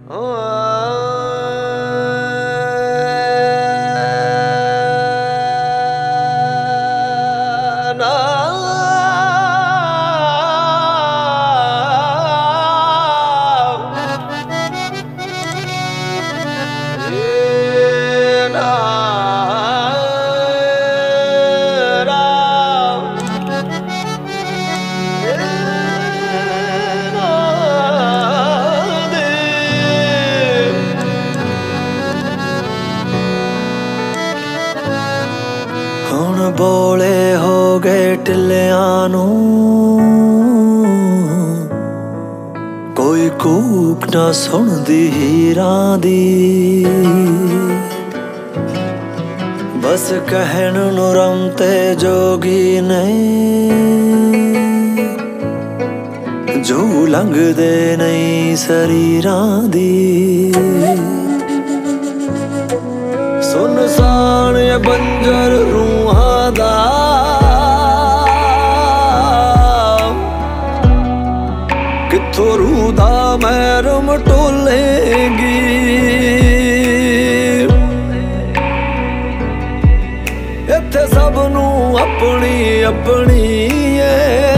ਹੁਣ ਬੋਲੇ ਹੋ ਗਏ ਟਿੱਲਿਆਂ ਨੂੰ, ਕੋਈ ਕੂਕ ਨਾ ਸੁਣਦੀ ਹੀਰਾਂ ਦੀ। ਬਸ ਕਹਿਣ ਨੂੰ ਰਮ ਤੇ ਜੋਗੀ ਨੇ, ਜੋ ਲੰਘਦੇ ਨਹੀਂ ਸਰੀਰਾਂ ਦੀ। ਸੁਨਸਾਨ ਬੰਜਰ ਰੂਹਾਂ ਦਾ, ਕਿੱਥੋਂ ਰੂਹ ਦਾ ਮਹਿਰਮ ਟੋਲੇਗੀ। ਇੱਥੇ ਸਭ ਨੂੰ ਆਪਣੀ ਆਪਣੀ ਏ,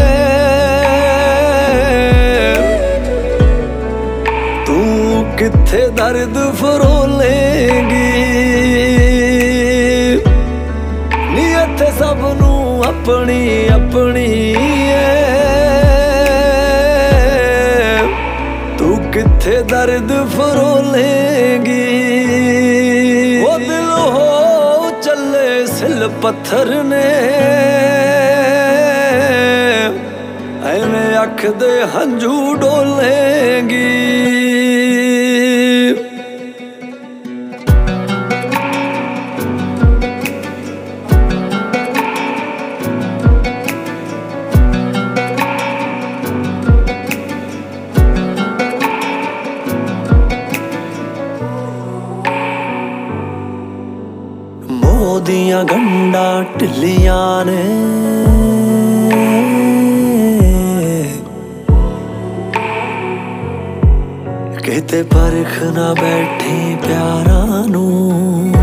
ਤੂੰ ਕਿੱਥੇ ਦਰਦ ਫਰੋਲੇਗੀ। ਨੀ ਇੱਥੇ ਸਭ ਨੂੰ ਆਪਣੀ ਆਪਣੀ ਏ, ਤੂੰ ਕਿੱਥੇ ਦਰਦ ਫਰੋਲੇਗੀ। ਉਹ ਦਿਲ ਹੋ ਚੱਲੇ ਸਿਲ ਪੱਥਰ ਨੇ, ਐਵੇਂ ਅੱਖ ਦੇ ਹੰਝੂ ਡੋਲੇਗੀ। ਦੀਆਂ ਗੰਢਾਂ ਢਿੱਲੀਆਂ ਨੇ, ਕਿਤੇ ਪਰਖ ਨਾ ਬੈਠੀ ਪਿਆਰਾਂ ਨੂੰ।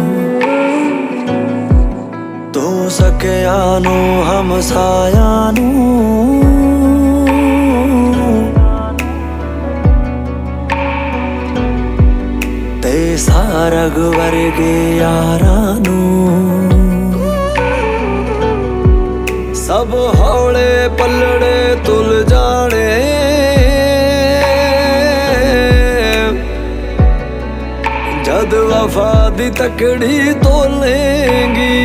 ਤੂੰ ਸਕਿਆਂ ਨੂੰ ਹਮਸਾਇਆ ਨੂੰ, ਤੇ ਸਾਰਗ ਵਰਗੇ ਯਾਰਾਂ ਨੂੰ। ਸਭ ਹੌਲੇ ਪੱਲੜੇ ਤੁਲ ਜਾਣੇ, ਜਦ ਵਫਾ ਦੀ ਤਕੜੀ ਤੋਲੇਗੀ।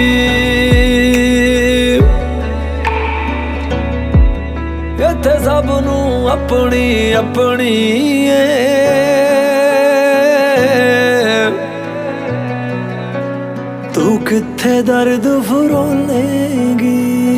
ਇੱਥੇ ਸਭ ਨੂੰ ਆਪਣੀ ਆਪਣੀ ਏ, ਤੂੰ ਕਿੱਥੇ ਦਰਦ ਫਰੋਲੇਗੀ।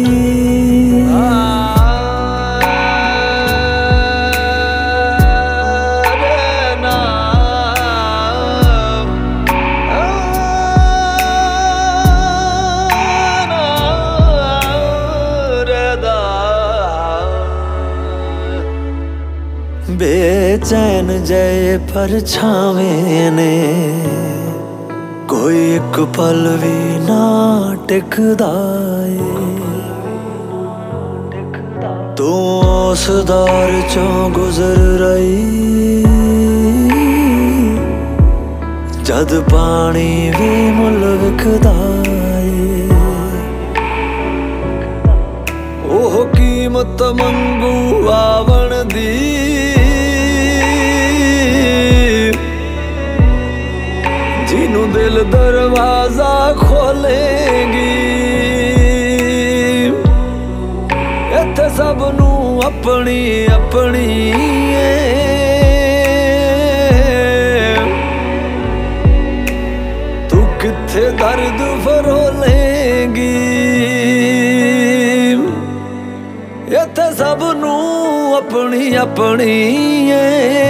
ਬੇਚੈਨ ਜੇ ਪਰਛਾਵੇਂ ਨੇ, ਕੋਈ ਇੱਕ ਪਲ ਵੀ ਨਾ ਟਿਕਦਾ ਏ। ਤੂੰ ਉਸ ਦੌਰ ਚੋਂ ਗੁਜ਼ਰ ਰਹੀ, ਜਦ ਪਾਣੀ ਵੀ ਮੁੱਲ ਵਿਕਦਾ ਏ। ਉਹ ਕੀਮਤ ਮੰਗੂ ਆਵਣ ਦੀ, ਜਿਹਨੂੰ ਦਿਲ ਦਰਵਾਜ਼ਾ ਖੋਲੇਗੀ। ਇੱਥੇ ਸਭ ਨੂੰ ਆਪਣੀ ਆਪਣੀ ਏ, ਤੂੰ ਕਿੱਥੇ ਦਰਦ ਫਰੋਲੇਗੀ। ਇੱਥੇ ਸਭ ਨੂੰ ਆਪਣੀ ਆਪਣੀ ਏ,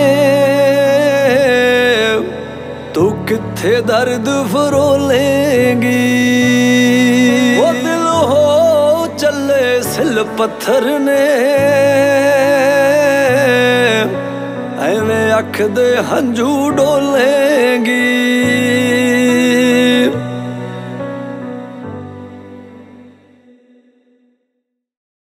ਤੂੰ ਕਿੱਥੇ ਦਰਦ ਫਰੋਲੇਗੀ। ਉਹ ਦਿਲ ਹੋ ਚੱਲੇ ਸਿਲ ਪੱਥਰ ਨੇ, ਜਿਵੇਂ ਅੱਖ ਦੇ ਹੰਝੂ ਡੋਲੇਗੀ।